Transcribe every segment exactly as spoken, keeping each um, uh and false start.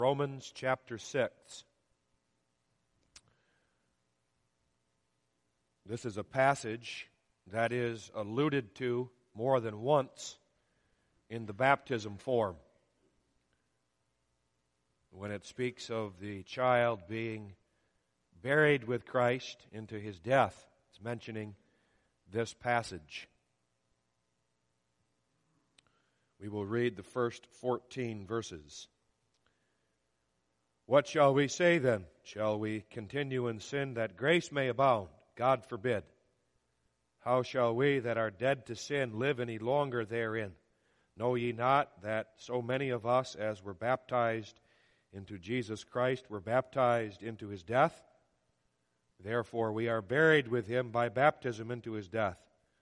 Romans chapter six. This is a passage that is alluded to more than once in the baptism form, when it speaks of the child being buried with Christ into his death. It's mentioning this passage. We will read the first fourteen verses. What shall we say then? Shall we continue in sin that grace may abound? God forbid. How shall we that are dead to sin live any longer therein? Know ye not that so many of us as were baptized into Jesus Christ were baptized into his death? Therefore we are buried with him by baptism into his death,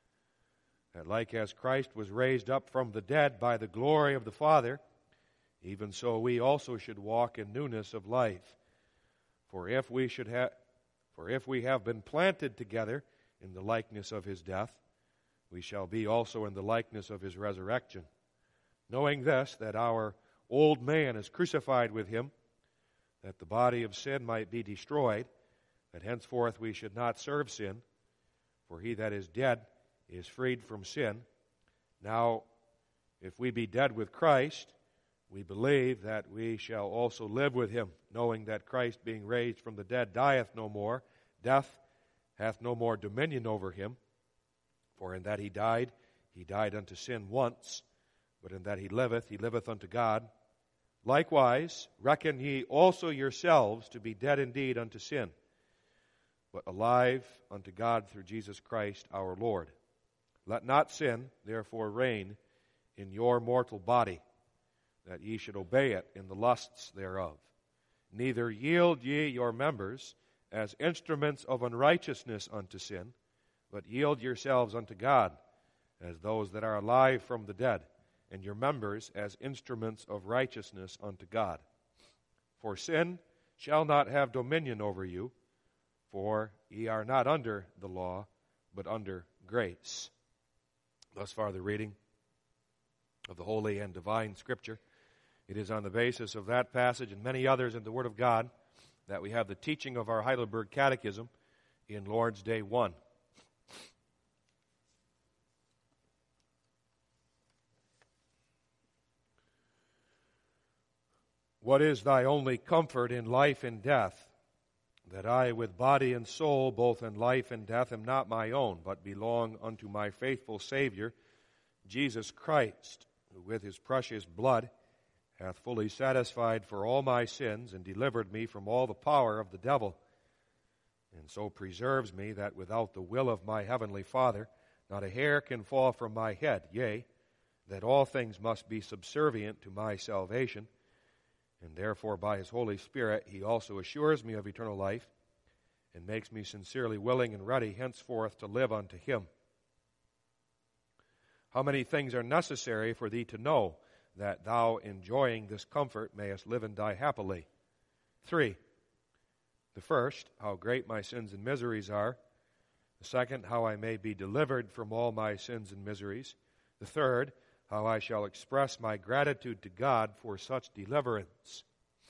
that like as Christ was raised up from the dead by the glory of the Father, even so we also should walk in newness of life. For if we should have, for if we have been planted together in the likeness of his death, we shall be also in the likeness of his resurrection. Knowing this, that our old man is crucified with him, that the body of sin might be destroyed, that henceforth we should not serve sin. For he that is dead is freed from sin. Now, if we be dead with Christ, we believe that we shall also live with him, knowing that Christ, being raised from the dead, dieth no more. Death hath no more dominion over him. For in that he died, he died unto sin once, but in that he liveth, he liveth unto God. Likewise, reckon ye also yourselves to be dead indeed unto sin, but alive unto God through Jesus Christ our Lord. Let not sin, therefore, reign in your mortal body, that ye should obey it in the lusts thereof. Neither yield ye your members as instruments of unrighteousness unto sin, but yield yourselves unto God as those that are alive from the dead, and your members as instruments of righteousness unto God. For sin shall not have dominion over you, for ye are not under the law, but under grace. Thus far the reading of the holy and divine Scripture. It is on the basis of that passage and many others in the Word of God that we have the teaching of our Heidelberg Catechism in Lord's Day one. What is thy only comfort in life and death? That I with body and soul, both in life and death, am not my own, but belong unto my faithful Savior, Jesus Christ, who with his precious blood hath fully satisfied for all my sins, and delivered me from all the power of the devil, and so preserves me that without the will of my heavenly Father, not a hair can fall from my head, yea, that all things must be subservient to my salvation. And therefore by his Holy Spirit he also assures me of eternal life, and makes me sincerely willing and ready henceforth to live unto him. How many things are necessary for thee to know, that thou, enjoying this comfort, mayest live and die happily? Three. The first, how great my sins and miseries are. The second, how I may be delivered from all my sins and miseries. The third, how I shall express my gratitude to God for such deliverance.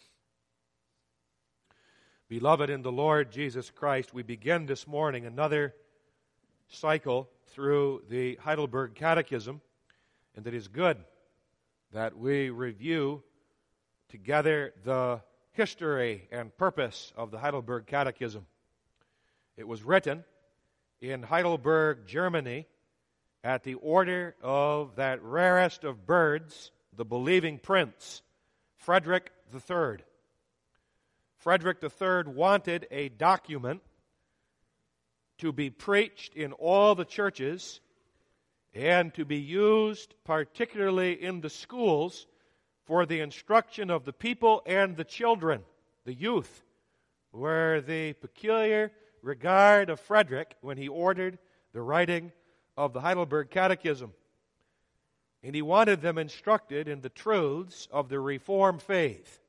Beloved in the Lord Jesus Christ, we begin this morning another cycle through the Heidelberg Catechism, and it is good that we review together the history and purpose of the Heidelberg Catechism. It was written in Heidelberg, Germany, at the order of that rarest of birds, the believing prince, Frederick the Third. Frederick the Third wanted a document to be preached in all the churches and to be used particularly in the schools for the instruction of the people and the children, the youth, were the peculiar regard of Frederick when he ordered the writing of the Heidelberg Catechism. And he wanted them instructed in the truths of the Reformed faith.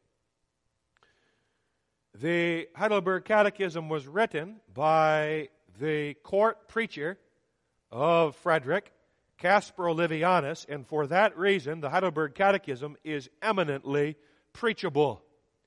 The Heidelberg Catechism was written by the court preacher of Frederick, Caspar Olevianus, and for that reason the Heidelberg Catechism is eminently preachable.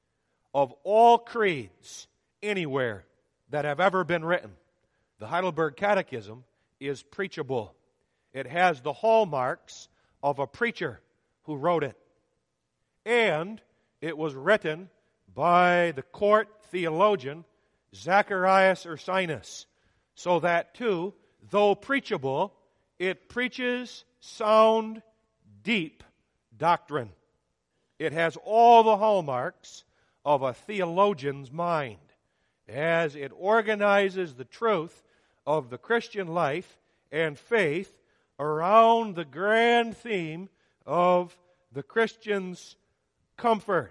of all creeds anywhere that have ever been written. The Heidelberg Catechism is preachable. It has the hallmarks of a preacher who wrote it. And it was written by the court theologian Zacharias Ursinus, so that too, though preachable, it preaches sound, deep doctrine. It has all the hallmarks of a theologian's mind as it organizes the truth of the Christian life and faith around the grand theme of the Christian's comfort.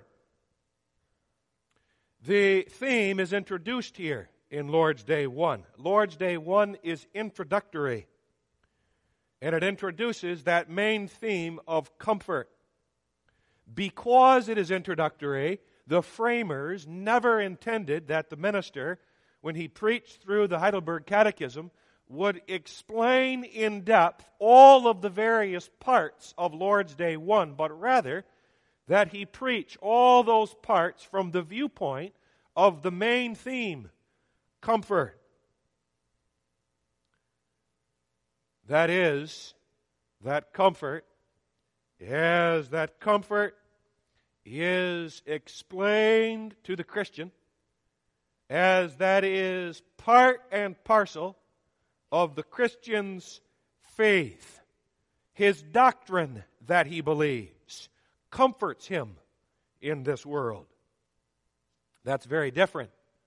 The theme is introduced here in Lord's Day one. Lord's Day one is introductory, and it introduces that main theme of comfort. Because it is introductory, the framers never intended that the minister, when he preached through the Heidelberg Catechism, would explain in depth all of the various parts of Lord's Day one, but rather that he preach all those parts from the viewpoint of the main theme, comfort. That is, that comfort, as that comfort is explained to the Christian, as that is part and parcel of the Christian's faith. His doctrine that he believes comforts him in this world. That's very different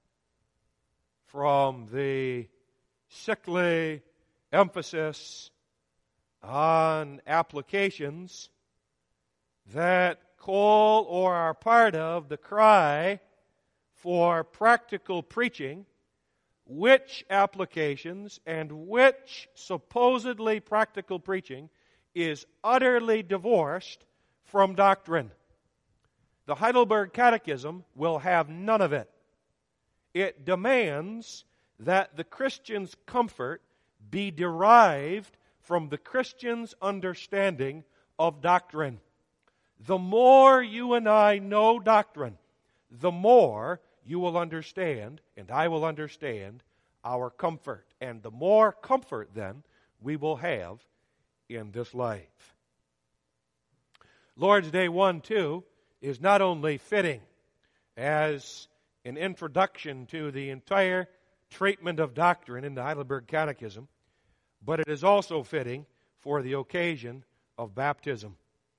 from the sickly emphasis on applications that call or are part of the cry for practical preaching, which applications and which supposedly practical preaching is utterly divorced from doctrine. The Heidelberg Catechism will have none of it. It demands that the Christian's comfort be derived from the Christian's understanding of doctrine. The more you and I know doctrine, the more you will understand, and I will understand, our comfort. And the more comfort, then, we will have in this life. Lord's Day one, too, is not only fitting as an introduction to the entire treatment of doctrine in the Heidelberg Catechism, but it is also fitting for the occasion of baptism.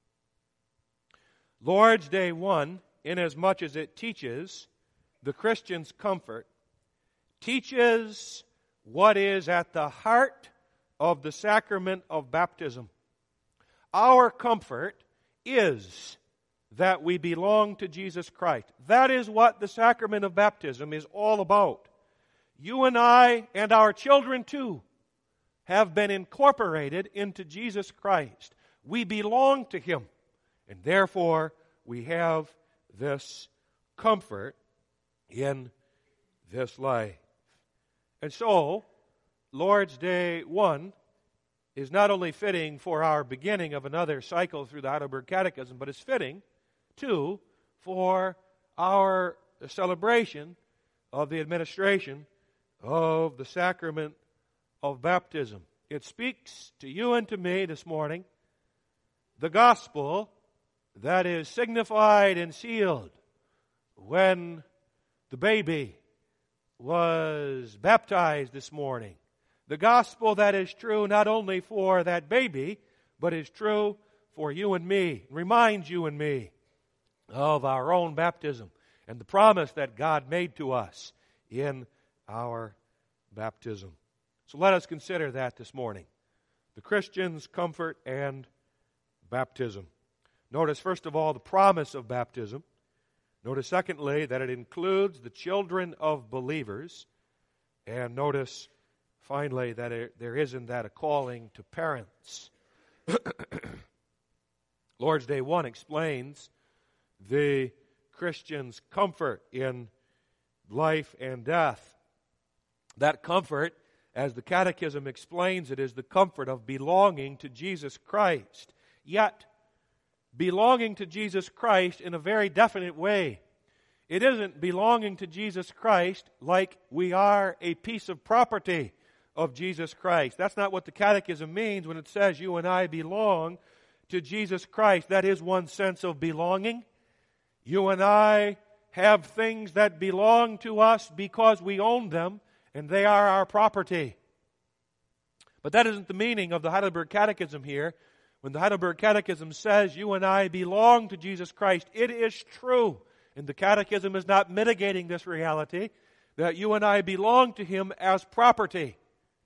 Lord's Day one, inasmuch as it teaches the Christian's comfort, teaches what is at the heart of the sacrament of baptism. Our comfort is that we belong to Jesus Christ. That is what the sacrament of baptism is all about. You and I, and our children too, have been incorporated into Jesus Christ. We belong to Him, and therefore we have this comfort in this life. And so, Lord's Day one is not only fitting for our beginning of another cycle through the Heidelberg Catechism, but it's fitting, too, for our celebration of the administration of the sacrament of baptism. It speaks to you and to me this morning the gospel that is signified and sealed when the baby was baptized this morning. The gospel that is true not only for that baby, but is true for you and me. It reminds you and me of our own baptism and the promise that God made to us in our baptism. So let us consider that this morning. The Christian's comfort and baptism. Notice, first of all, the promise of baptism. Notice, secondly, that it includes the children of believers. And notice, finally, that it, there is in that a calling to parents. Lord's Day one explains the Christian's comfort in life and death. That comfort, as the Catechism explains it, is the comfort of belonging to Jesus Christ. Yet, belonging to Jesus Christ in a very definite way. It isn't belonging to Jesus Christ like we are a piece of property of Jesus Christ. That's not what the Catechism means when it says you and I belong to Jesus Christ. That is one sense of belonging. You and I have things that belong to us because we own them, and they are our property. But that isn't the meaning of the Heidelberg Catechism here. When the Heidelberg Catechism says you and I belong to Jesus Christ, it is true. And the Catechism is not mitigating this reality, that you and I belong to Him as property.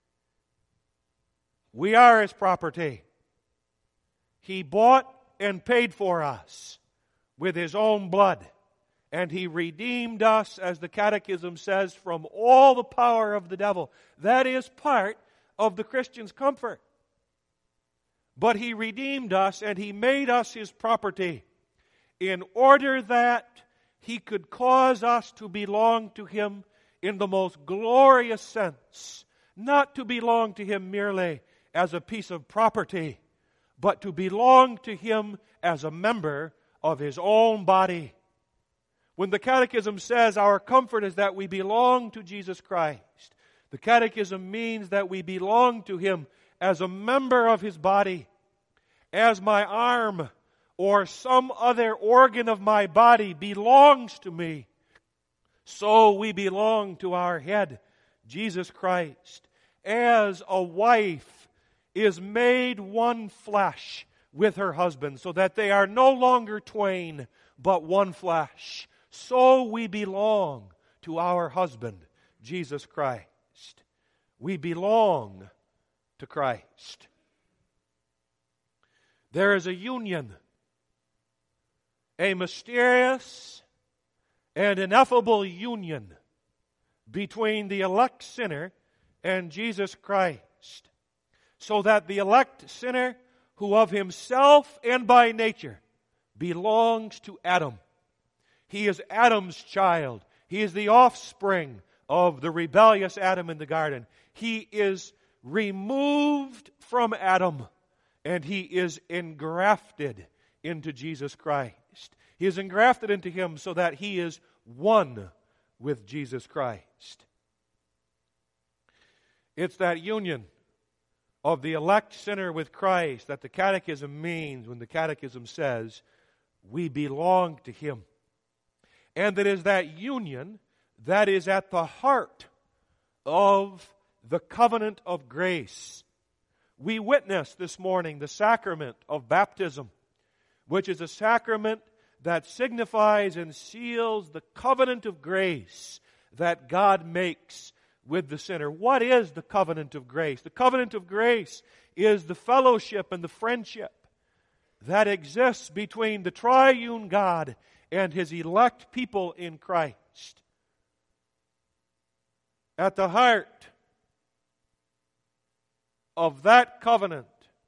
We are His property. He bought and paid for us with His own blood. And He redeemed us, as the Catechism says, from all the power of the devil. That is part of the Christian's comfort. But He redeemed us and He made us His property in order that He could cause us to belong to Him in the most glorious sense. Not to belong to Him merely as a piece of property, but to belong to Him as a member of His own body. When the Catechism says our comfort is that we belong to Jesus Christ, the Catechism means that we belong to Him as a member of His body. As my arm or some other organ of my body belongs to me, so we belong to our head, Jesus Christ. As a wife is made one flesh with her husband, so that they are no longer twain, but one flesh, so we belong to our husband, Jesus Christ. We belong to Christ. There is a union, a mysterious and ineffable union between the elect sinner and Jesus Christ, so that the elect sinner, who of himself and by nature belongs to Adam, he is Adam's child. He is the offspring of the rebellious Adam in the garden. He is removed from Adam, and he is engrafted into Jesus Christ. He is engrafted into Him so that he is one with Jesus Christ. It's that union of the elect sinner with Christ that the Catechism means when the Catechism says we belong to Him. And it is that union that is at the heart of the covenant of grace. We witness this morning the sacrament of baptism, which is a sacrament that signifies and seals the covenant of grace that God makes with the sinner. What is the covenant of grace? The covenant of grace is the fellowship and the friendship that exists between the triune God and His elect people in Christ. At the heart of that covenant,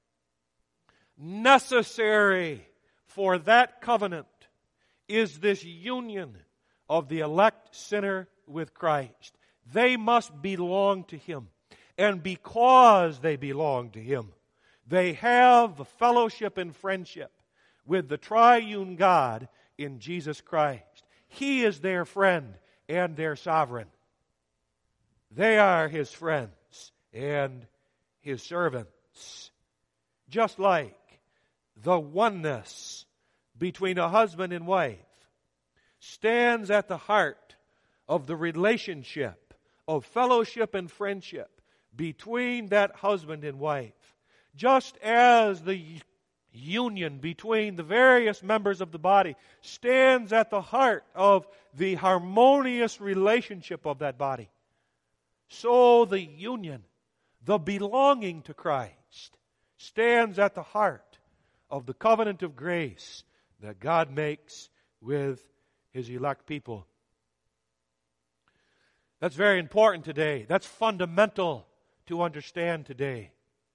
necessary for that covenant, is this union of the elect sinner with Christ. They must belong to Him. And because they belong to Him, they have a fellowship and friendship with the triune God in Jesus Christ. He is their friend and their sovereign. They are His friends and His servants. Just like the oneness between a husband and wife stands at the heart of the relationship of fellowship and friendship between that husband and wife. Just as the union between the various members of the body stands at the heart of the harmonious relationship of that body, so the union, the belonging to Christ, stands at the heart of the covenant of grace that God makes with His elect people. That's very important today. That's fundamental to understand today.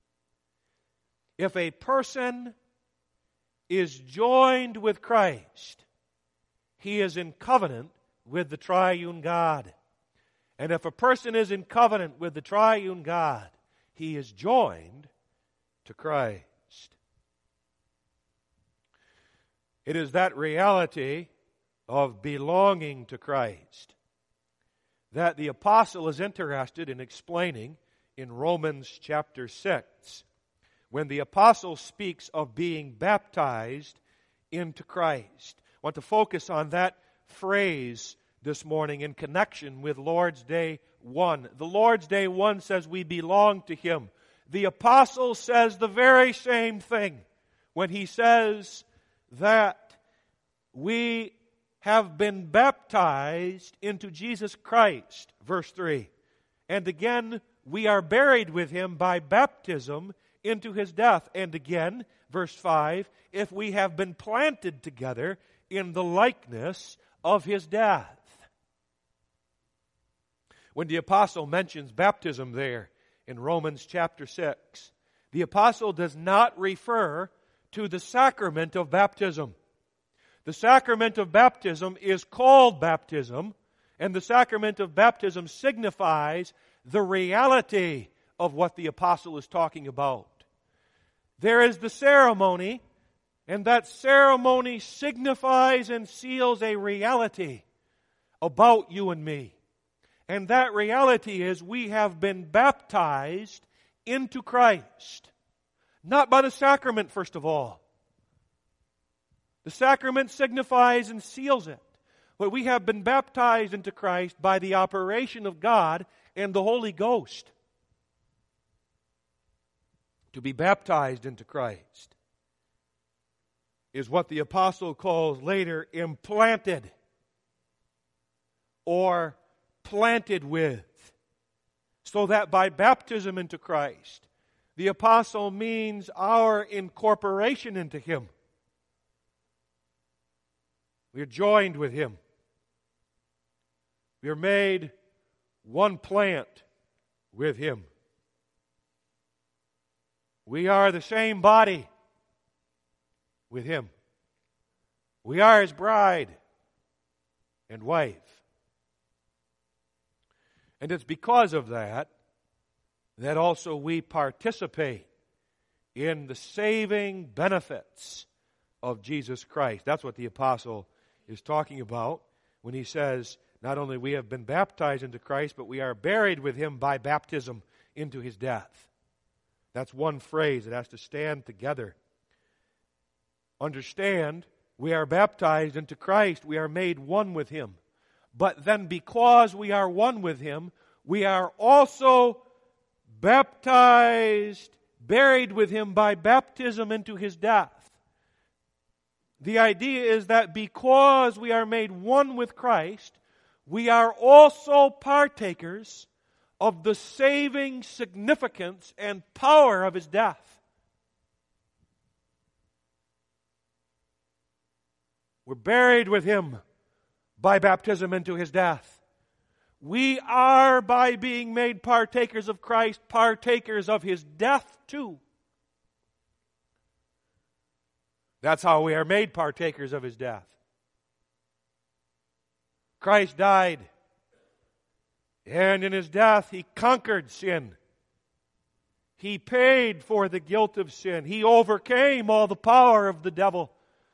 If a person is joined with Christ, he is in covenant with the triune God. And if a person is in covenant with the triune God, he is joined to Christ. It is that reality of belonging to Christ that the apostle is interested in explaining in Romans chapter six, when the apostle speaks of being baptized into Christ. I want to focus on that phrase this morning in connection with Lord's Day one. The Lord's Day one says we belong to Him. The apostle says the very same thing when he says that we have been baptized into Jesus Christ, verse three. And again, we are buried with Him by baptism into His death. And again, verse five, if we have been planted together in the likeness of His death. When the apostle mentions baptism there in Romans chapter six, the apostle does not refer to the sacrament of baptism. The sacrament of baptism is called baptism, and the sacrament of baptism signifies the reality of what the apostle is talking about. There is the ceremony, and that ceremony signifies and seals a reality about you and me. And that reality is we have been baptized into Christ. Not by the sacrament, first of all. The sacrament signifies and seals it. But we have been baptized into Christ by the operation of God and the Holy Ghost. To be baptized into Christ is what the apostle calls later implanted or planted with. So that by baptism into Christ, the apostle means our incorporation into Him. We are joined with Him. We are made one plant with Him. We are the same body with Him. We are His bride and wife. And it's because of that that also we participate in the saving benefits of Jesus Christ. That's what the apostle is talking about when he says, not only we have been baptized into Christ, but we are buried with Him by baptism into His death. That's one phrase that has to stand together. Understand, we are baptized into Christ. We are made one with Him. But then because we are one with Him, we are also baptized, buried with Him by baptism into His death. The idea is that because we are made one with Christ, we are also partakers of the saving significance and power of His death. We're buried with Him by baptism into His death. We are, by being made partakers of Christ, partakers of His death too. That's how we are made partakers of His death. Christ died, and in His death He conquered sin. He paid for the guilt of sin. He overcame all the power of the devil.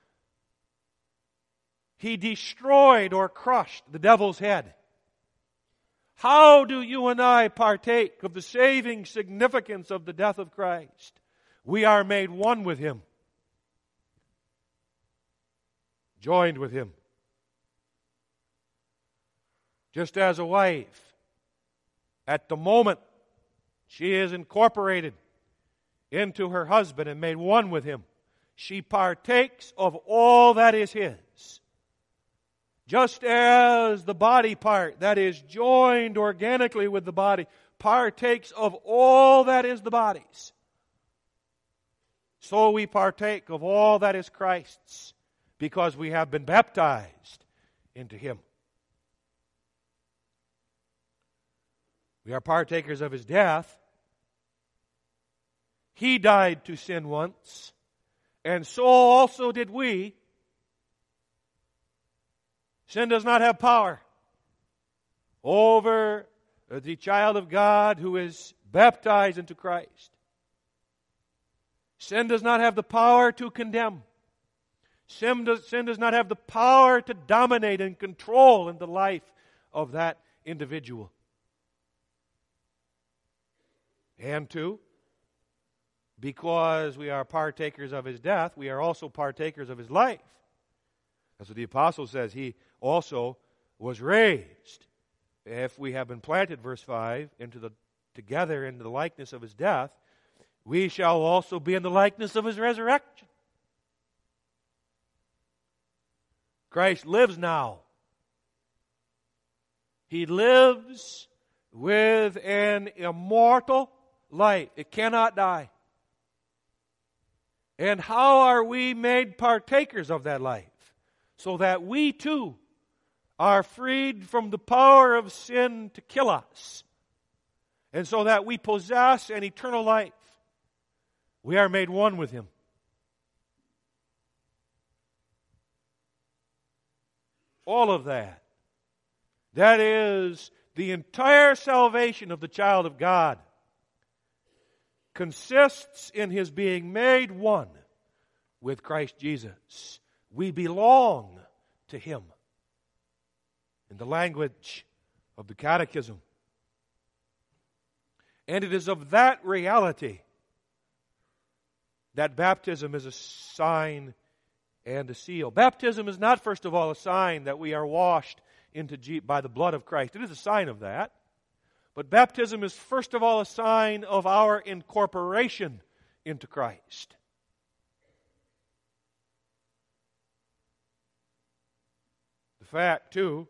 He destroyed or crushed the devil's head. How do you and I partake of the saving significance of the death of Christ? We are made one with Him. Joined with Him. Just as a wife, at the moment she is incorporated into her husband and made one with him, she partakes of all that is his. Just as the body part that is joined organically with the body partakes of all that is the body's, so we partake of all that is Christ's, because we have been baptized into Him. We are partakers of His death. He died to sin once, and so also did we. Sin does not have power over the child of God who is baptized into Christ. Sin does not have the power to condemn. Sin does, sin does not have the power to dominate and control in the life of that individual. And two, because we are partakers of His death, we are also partakers of His life. That's what the apostle says. He also was raised. If we have been planted, verse five, into the together into the likeness of His death, we shall also be in the likeness of His resurrection. Christ lives now. He lives with an immortal life. It cannot die. And how are we made partakers of that life? So that we too are freed from the power of sin to kill us. And so that we possess an eternal life. We are made one with Him. All of that. That is the entire salvation of the child of God. Consists in his being made one with Christ Jesus. We belong to Him. In the language of the Catechism. And it is of that reality that baptism is a sign and a seal. Baptism is not, first of all, a sign that we are washed into G- by the blood of Christ. It is a sign of that. But baptism is, first of all, a sign of our incorporation into Christ. The fact, too,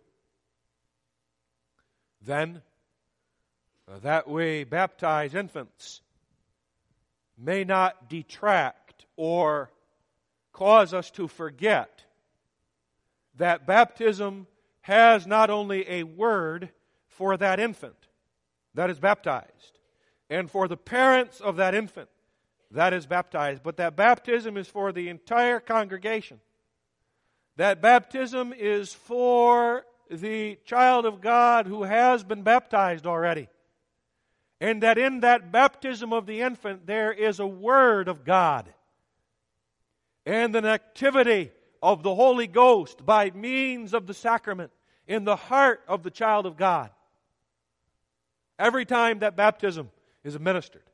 then, uh, that we baptize infants may not detract or cause us to forget that baptism has not only a word for that infant that is baptized, and for the parents of that infant that is baptized, but that baptism is for the entire congregation. That baptism is for the child of God who has been baptized already. And that in that baptism of the infant there is a word of God and an activity of the Holy Ghost by means of the sacrament in the heart of the child of God. Every time that baptism is administered.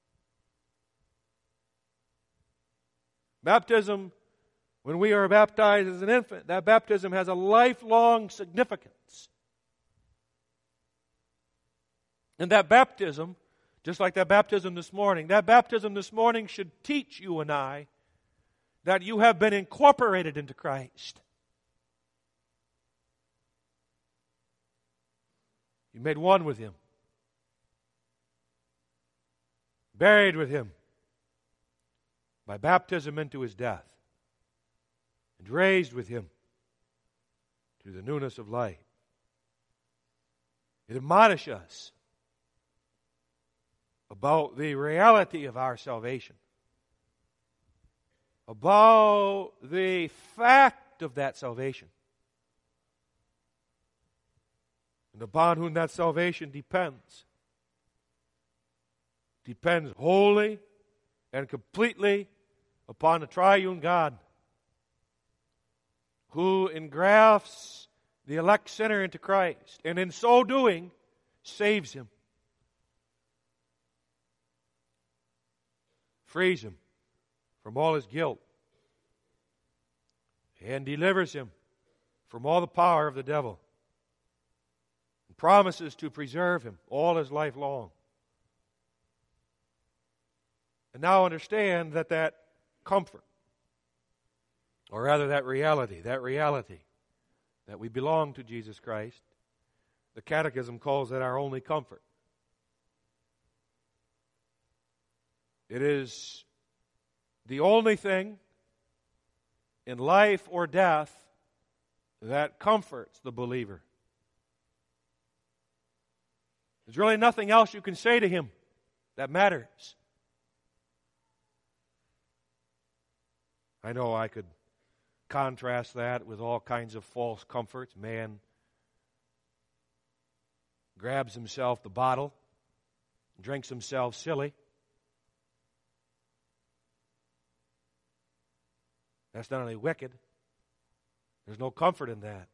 Baptism, when we are baptized as an infant, that baptism has a lifelong significance. And that baptism, just like that baptism this morning, that baptism this morning should teach you and I that you have been incorporated into Christ. You made one with Him. Buried with Him by baptism into His death. And raised with Him to the newness of life. It admonishes us about the reality of our salvation. About the fact of that salvation. And upon whom that salvation depends. Depends wholly and completely upon the triune God, who engrafts the elect sinner into Christ, and in so doing, saves him. Frees him from all his guilt, and delivers him from all the power of the devil, and promises to preserve him all his life long. And now understand that that comfort, or rather that reality, that reality that we belong to Jesus Christ, the Catechism calls that our only comfort. It is the only thing in life or death that comforts the believer. There's really nothing else you can say to him that matters. I know I could contrast that with all kinds of false comforts. Man grabs himself the bottle, drinks himself silly. That's not only wicked, there's no comfort in that.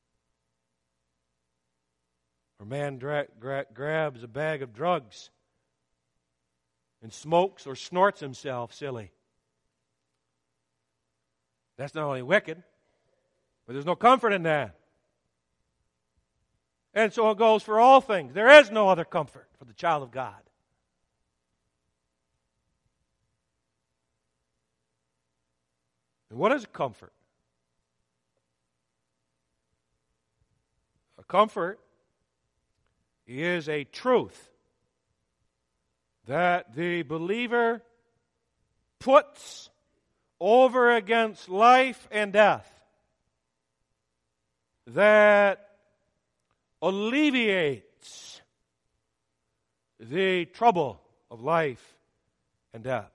Or man dra- gra- grabs a bag of drugs and smokes or snorts himself silly. That's not only wicked, but there's no comfort in that. And so it goes for all things. There is no other comfort for the child of God. And what is a comfort? A comfort is a truth that the believer puts over against life and death, that alleviates the trouble of life and death.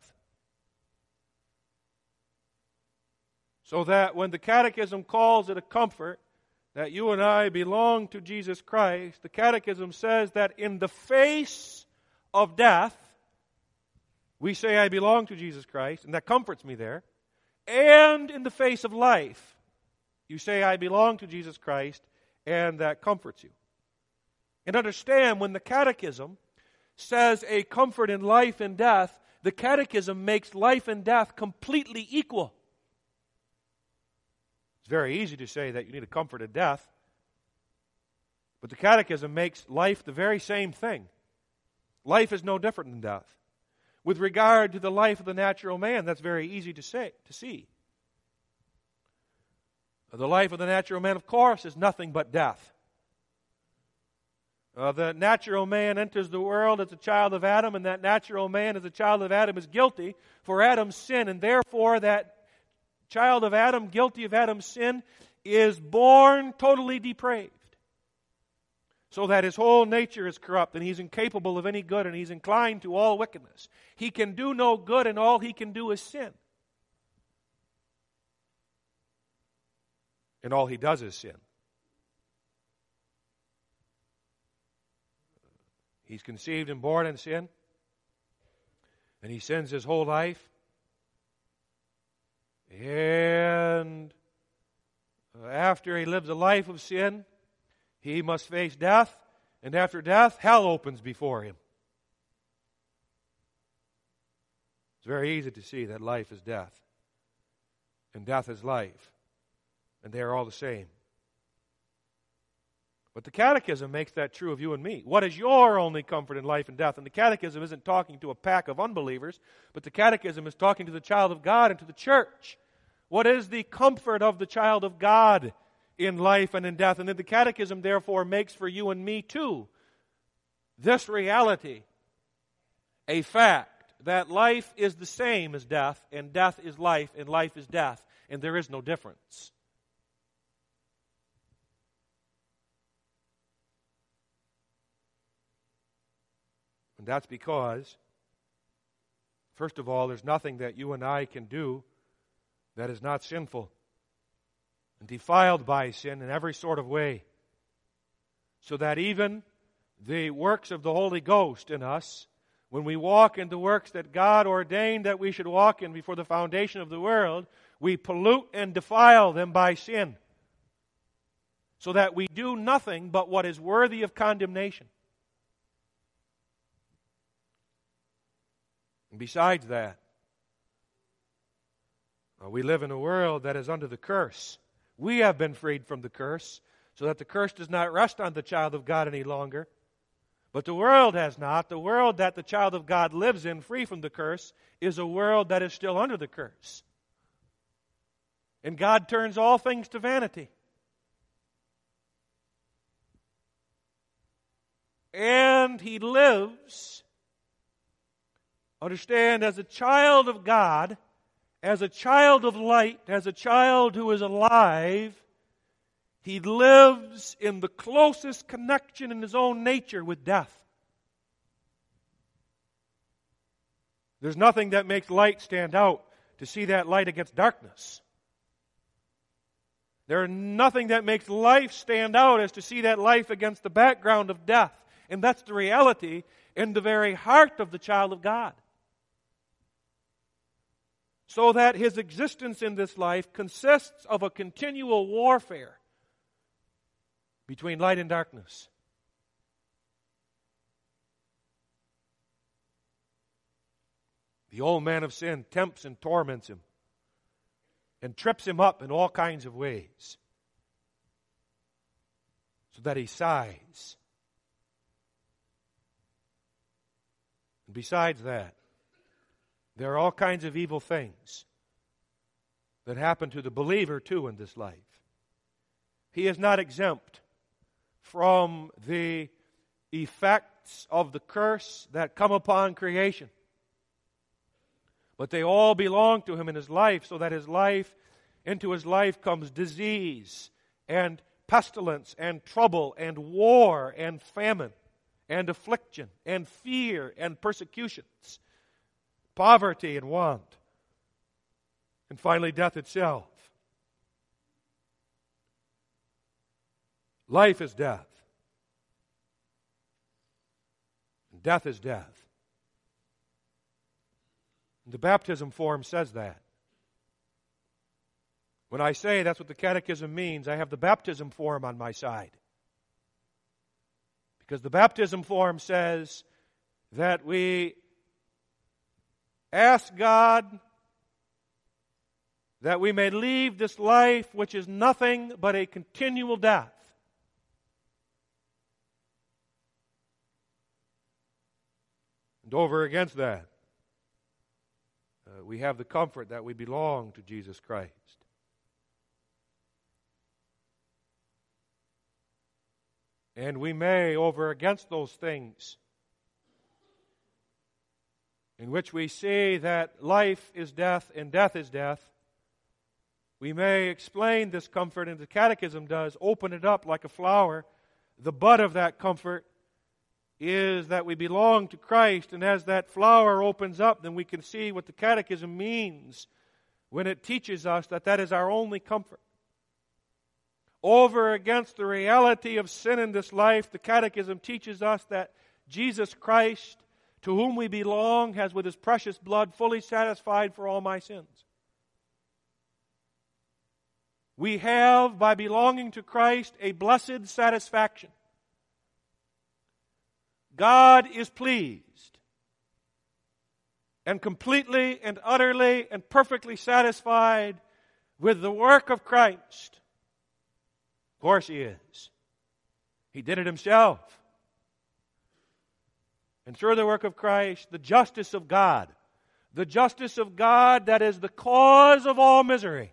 So that when the Catechism calls it a comfort, that you and I belong to Jesus Christ, the Catechism says that in the face of death, we say, I belong to Jesus Christ, and that comforts me there. And in the face of life, you say, I belong to Jesus Christ, and that comforts you. And understand, when the Catechism says a comfort in life and death, the Catechism makes life and death completely equal. It's very easy to say that you need a comfort in death, but the Catechism makes life the very same thing. Life is no different than death. With regard to the life of the natural man, that's very easy to say, to see. The life of the natural man, of course, is nothing but death. Uh, the natural man enters the world as a child of Adam, and that natural man as a child of Adam is guilty for Adam's sin, and therefore that child of Adam, guilty of Adam's sin, is born totally depraved. So that his whole nature is corrupt, and he's incapable of any good, and he's inclined to all wickedness. He can do no good, and all he can do is sin. And all he does is sin. He's conceived and born in sin, and he sins his whole life. And after he lives a life of sin, he must face death, and after death, hell opens before him. It's very easy to see that life is death, and death is life, and they are all the same. But the Catechism makes that true of you and me. What is your only comfort in life and death? And the Catechism isn't talking to a pack of unbelievers, but the Catechism is talking to the child of God and to the church. What is the comfort of the child of God in life and in death? And then the Catechism, therefore, makes for you and me, too, this reality, a fact, that life is the same as death, and death is life, and life is death, and there is no difference. And that's because, first of all, there's nothing that you and I can do that is not sinful and defiled by sin in every sort of way. So that even the works of the Holy Ghost in us, when we walk in the works that God ordained that we should walk in before the foundation of the world, we pollute and defile them by sin. So that we do nothing but what is worthy of condemnation. And besides that, we live in a world that is under the curse. We have been freed from the curse, so that the curse does not rest on the child of God any longer. But the world has not. The world that the child of God lives in, free from the curse, is a world that is still under the curse. And God turns all things to vanity. And He lives, understand, as a child of God, as a child of light, as a child who is alive. He lives in the closest connection in his own nature with death. There's nothing that makes light stand out to see that light against darkness. There's nothing that makes life stand out as to see that life against the background of death. And that's the reality in the very heart of the child of God. So that his existence in this life consists of a continual warfare between light and darkness. The old man of sin tempts and torments him and trips him up in all kinds of ways so that he sighs. And besides that, there are all kinds of evil things that happen to the believer too in this life. He is not exempt from the effects of the curse that come upon creation. But they all belong to him in his life, so that his life, into his life comes disease and pestilence and trouble and war and famine and affliction and fear and persecutions, poverty and want, and finally death itself. Life is death, and death is death. The baptism form says that. When I say that's what the catechism means, I have the baptism form on my side. Because the baptism form says that we ask God that we may leave this life which is nothing but a continual death. And over against that, Uh, we have the comfort that we belong to Jesus Christ. And we may, over against those things in which we see that life is death and death is death, we may explain this comfort, and the Catechism does, open it up like a flower. The bud of that comfort is that we belong to Christ, and as that flower opens up, then we can see what the Catechism means when it teaches us that that is our only comfort. Over against the reality of sin in this life, the Catechism teaches us that Jesus Christ, to whom we belong, has with his precious blood fully satisfied for all my sins. We have, by belonging to Christ, a blessed satisfaction. God is pleased and completely and utterly and perfectly satisfied with the work of Christ. Of course he is. He did it himself. And through the work of Christ, the justice of God, the justice of God that is the cause of all misery,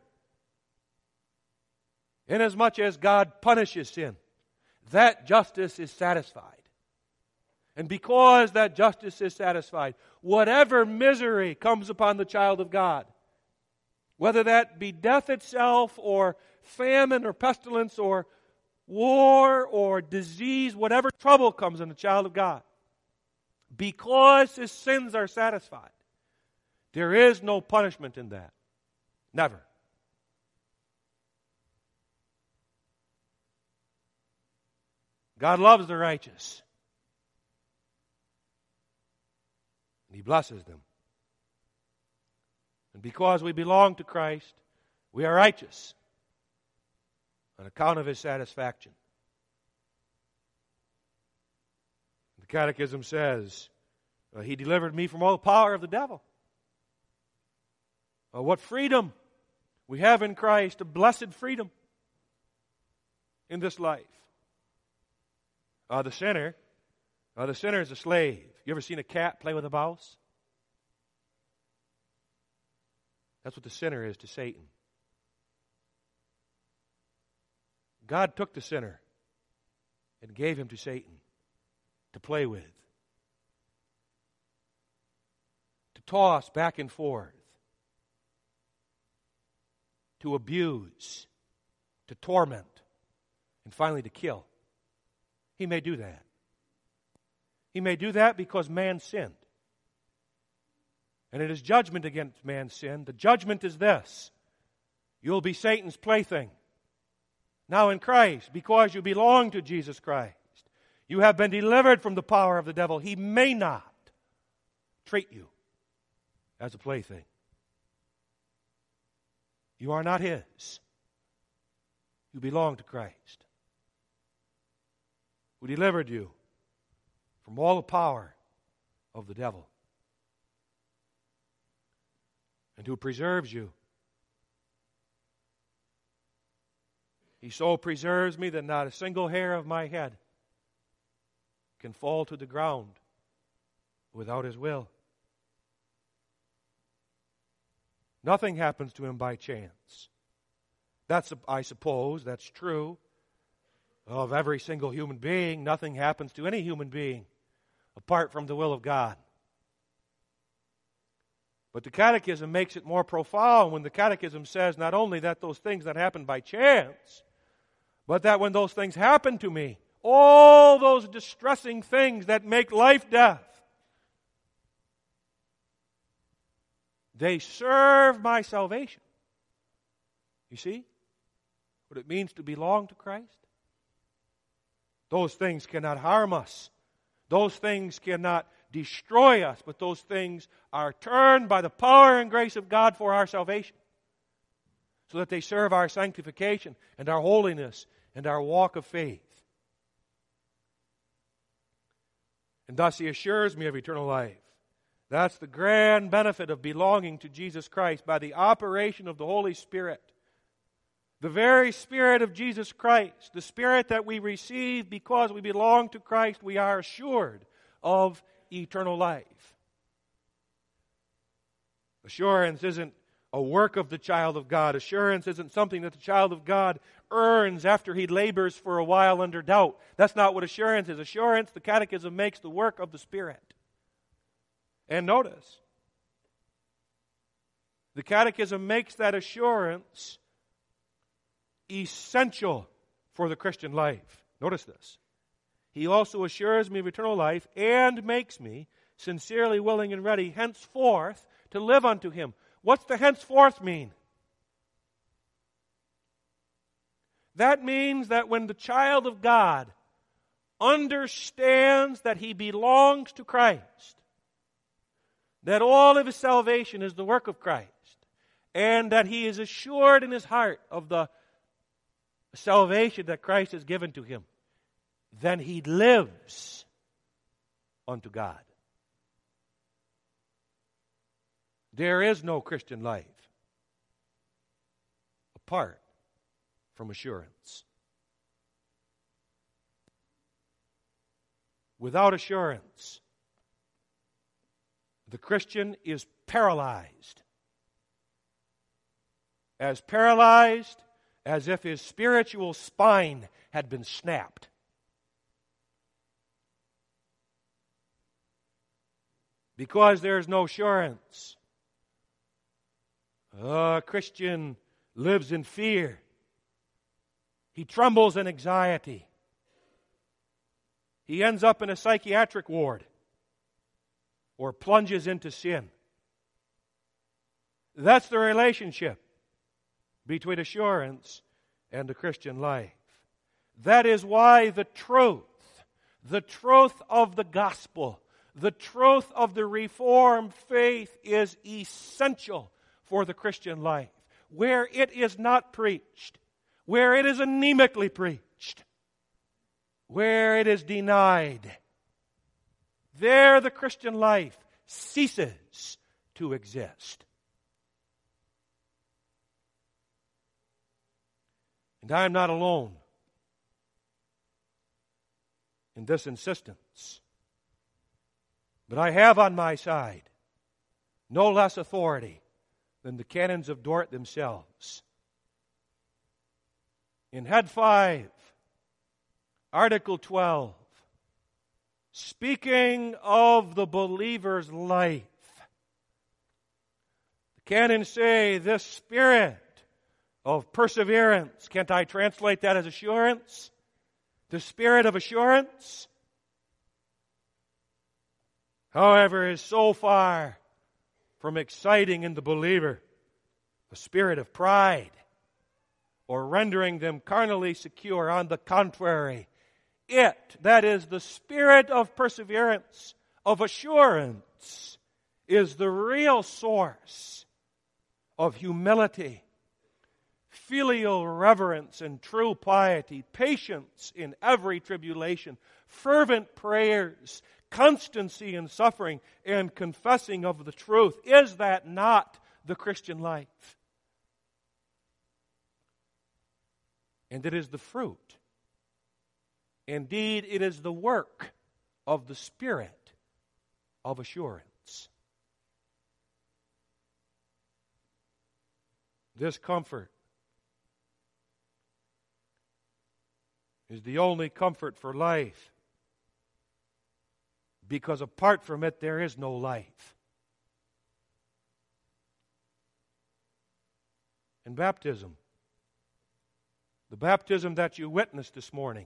inasmuch as God punishes sin, that justice is satisfied. And because that justice is satisfied, whatever misery comes upon the child of God, whether that be death itself or famine or pestilence or war or disease, whatever trouble comes on the child of God, because his sins are satisfied, there is no punishment in that. Never. God loves the righteous. He blesses them. And because we belong to Christ, we are righteous on account of his satisfaction. The Catechism says, uh, he delivered me from all the power of the devil. Uh, what freedom we have in Christ, a blessed freedom in this life. Uh, the sinner, uh, the sinner is a slave. You ever seen a cat play with a mouse? That's what the sinner is to Satan. God took the sinner and gave him to Satan to play with, to toss back and forth, to abuse, to torment, and finally to kill. He may do that. He may do that because man sinned. And it is judgment against man's sin. The judgment is this: you'll be Satan's plaything. Now in Christ, because you belong to Jesus Christ, you have been delivered from the power of the devil. He may not treat you as a plaything. You are not His. You belong to Christ, who delivered you from all the power of the devil, and who preserves you. He so preserves me that not a single hair of my head can fall to the ground without His will. Nothing happens to Him by chance. That's, I suppose, that's true of every single human being. Nothing happens to any human being apart from the will of God. But the Catechism makes it more profound when the Catechism says not only that those things that happen by chance, but that when those things happen to me, all those distressing things that make life death, they serve my salvation. You see what it means to belong to Christ? Those things cannot harm us. Those things cannot destroy us, but those things are turned by the power and grace of God for our salvation, so that they serve our sanctification and our holiness and our walk of faith. And thus He assures me of eternal life. That's the grand benefit of belonging to Jesus Christ by the operation of the Holy Spirit. The very Spirit of Jesus Christ, the Spirit that we receive because we belong to Christ, we are assured of eternal life. Assurance isn't a work of the child of God. Assurance isn't something that the child of God earns after he labors for a while under doubt. That's not what assurance is. Assurance, the Catechism makes the work of the Spirit. And notice, the Catechism makes that assurance essential for the Christian life. Notice this. He also assures me of eternal life and makes me sincerely willing and ready henceforth to live unto Him. What's the henceforth mean? That means that when the child of God understands that he belongs to Christ, that all of his salvation is the work of Christ, and that he is assured in his heart of the salvation that Christ has given to him, then he lives unto God. There is no Christian life apart from assurance. Without assurance, the Christian is paralyzed. As paralyzed as if his spiritual spine had been snapped. Because there is no assurance, a Christian lives in fear. He trembles in anxiety. He ends up in a psychiatric ward or plunges into sin. That's the relationship between assurance and the Christian life. That is why the truth, the truth of the gospel, the truth of the Reformed faith is essential for the Christian life. Where it is not preached, where it is anemically preached, where it is denied, there the Christian life ceases to exist. And I am not alone in this insistence. But I have on my side no less authority than the canons of Dort themselves. In Head five, Article twelve, speaking of the believer's life, the canons say this spirit of perseverance, can't I translate that as assurance? The spirit of assurance, however, is so far from exciting in the believer a spirit of pride or rendering them carnally secure. On the contrary, it, that is the spirit of perseverance, of assurance, is the real source of humility filial reverence and true piety, patience in every tribulation, fervent prayers, constancy in suffering, and confessing of the truth. Is that not the Christian life? And it is the fruit. Indeed, it is the work of the Spirit of assurance. This comfort is the only comfort for life, because apart from it there is no life. And baptism, the baptism that you witnessed this morning,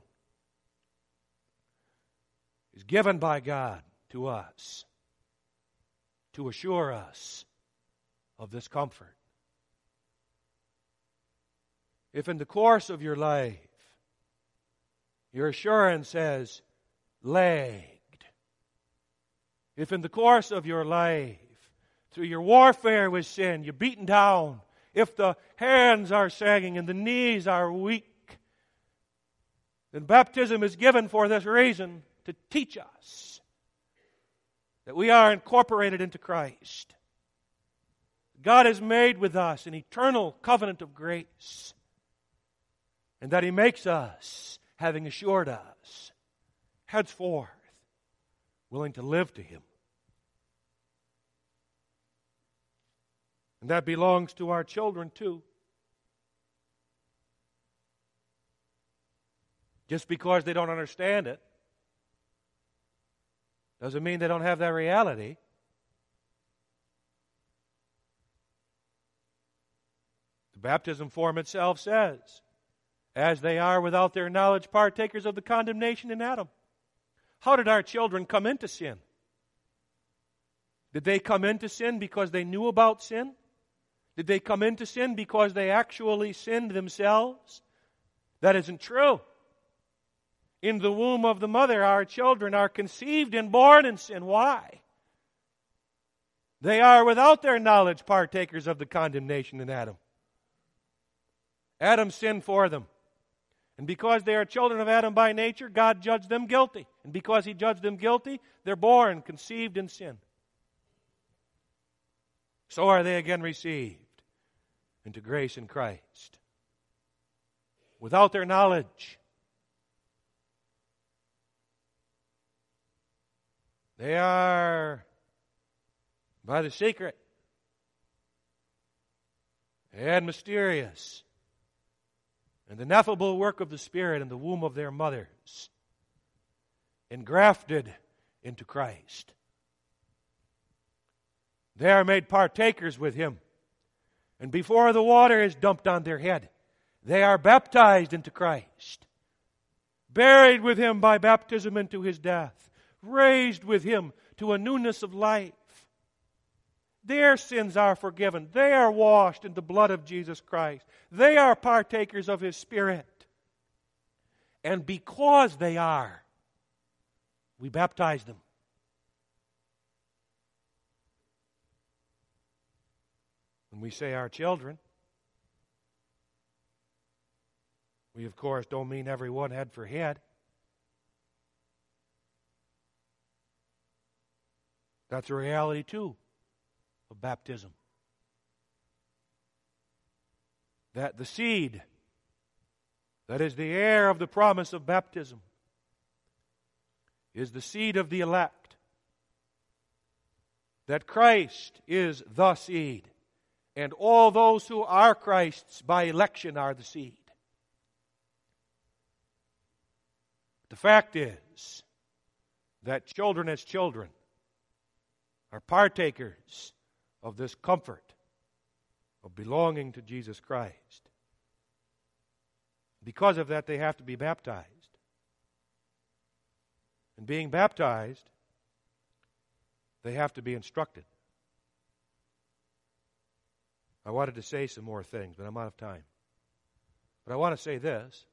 is given by God to us to assure us of this comfort. If in the course of your life your assurance has lagged, if in the course of your life, through your warfare with sin, you're beaten down, if the hands are sagging and the knees are weak, then baptism is given for this reason, to teach us that we are incorporated into Christ. God has made with us an eternal covenant of grace, and that He makes us, having assured us, henceforth willing to live to Him. And that belongs to our children too. Just because they don't understand it doesn't mean they don't have that reality. The baptism form itself says, as they are without their knowledge partakers of the condemnation in Adam. How did our children come into sin? Did they come into sin because they knew about sin? Did they come into sin because they actually sinned themselves? That isn't true. In the womb of the mother, our children are conceived and born in sin. Why? They are without their knowledge partakers of the condemnation in Adam. Adam sinned for them. And because they are children of Adam by nature, God judged them guilty. And because He judged them guilty, they're born, conceived in sin. So are they again received into grace in Christ. Without their knowledge, they are, by the secret and mysterious and ineffable work of the Spirit in the womb of their mothers, engrafted into Christ. They are made partakers with Him. And before the water is dumped on their head, they are baptized into Christ, buried with Him by baptism into His death, raised with Him to a newness of life. Their sins are forgiven. They are washed in the blood of Jesus Christ. They are partakers of His Spirit. And because they are, we baptize them. When we say our children, we of course don't mean everyone head for head. That's a reality too of baptism. That the seed, that is the heir of the promise of baptism, is the seed of the elect. That Christ is the seed, and all those who are Christ's by election are the seed. The fact is that children as children are partakers of this comfort of belonging to Jesus Christ. Because of that, they have to be baptized. And being baptized, they have to be instructed. I wanted to say some more things, but I'm out of time. But I want to say this.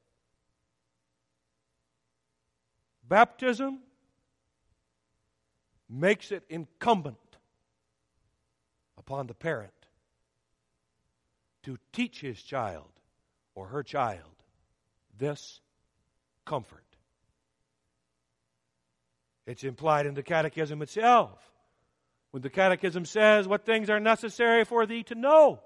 Baptism makes it incumbent upon the parent to teach his child or her child this comfort. It's implied in the Catechism itself, when the Catechism says what things are necessary for thee to know.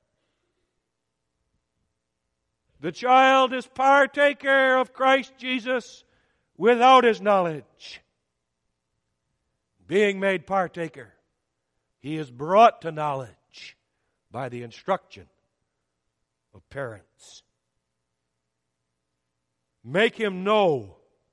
The child is partaker of Christ Jesus without his knowledge. Being made partaker, he is brought to knowledge by the instruction of parents. Make him know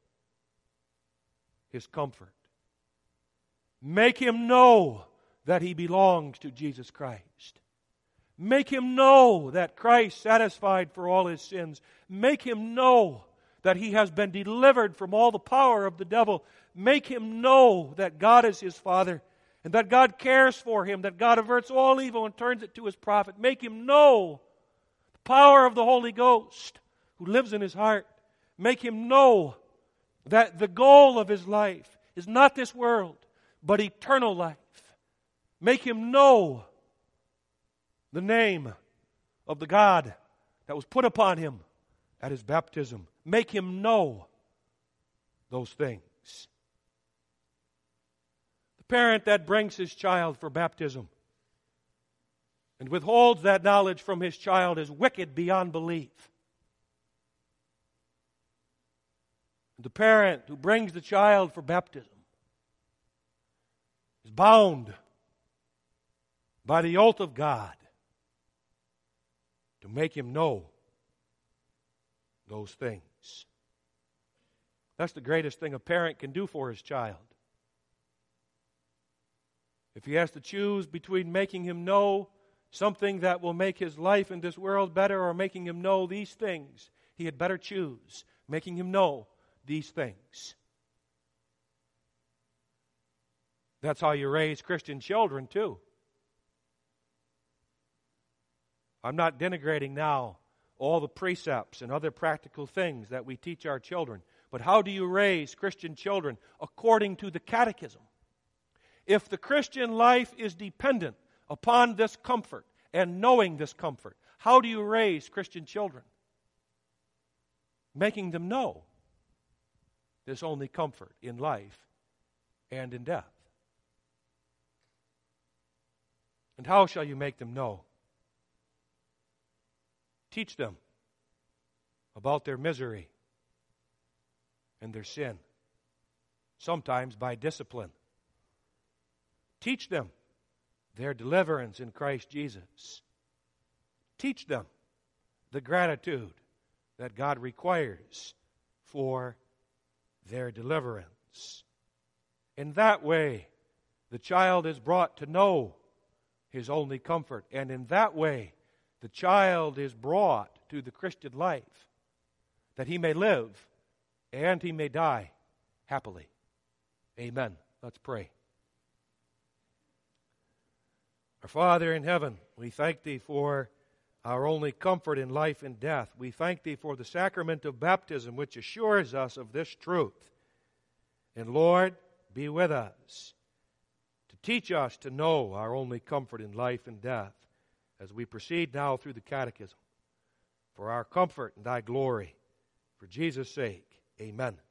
his comfort. Make him know that he belongs to Jesus Christ. Make him know that Christ satisfied for all his sins. Make him know that he has been delivered from all the power of the devil. Make him know that God is his Father and that God cares for him, that God averts all evil and turns it to his profit. Make him know the power of the Holy Ghost who lives in his heart. Make him know that the goal of his life is not this world, but eternal life. Make him know the name of the God that was put upon him at his baptism. Make him know those things. The parent that brings his child for baptism and withholds that knowledge from his child is wicked beyond belief. The parent who brings the child for baptism is bound by the oath of God to make him know those things. That's the greatest thing a parent can do for his child. If he has to choose between making him know something that will make his life in this world better or making him know these things, he had better choose making him know these things. That's how you raise Christian children, too. I'm not denigrating now all the precepts and other practical things that we teach our children. But how do you raise Christian children? According to the Catechism. If the Christian life is dependent upon this comfort and knowing this comfort, how do you raise Christian children? Making them know this only comfort in life and in death. And how shall you make them know? Teach them about their misery and their sin, sometimes by discipline. Teach them their deliverance in Christ Jesus. Teach them the gratitude that God requires for their deliverance. In that way, the child is brought to know his only comfort, and in that way, the child is brought to the Christian life, that he may live and he may die happily. Amen. Let's pray. Our Father in heaven, we thank Thee for our only comfort in life and death. We thank Thee for the sacrament of baptism, which assures us of this truth. And Lord, be with us to teach us to know our only comfort in life and death as we proceed now through the Catechism. For our comfort and Thy glory, for Jesus' sake, amen.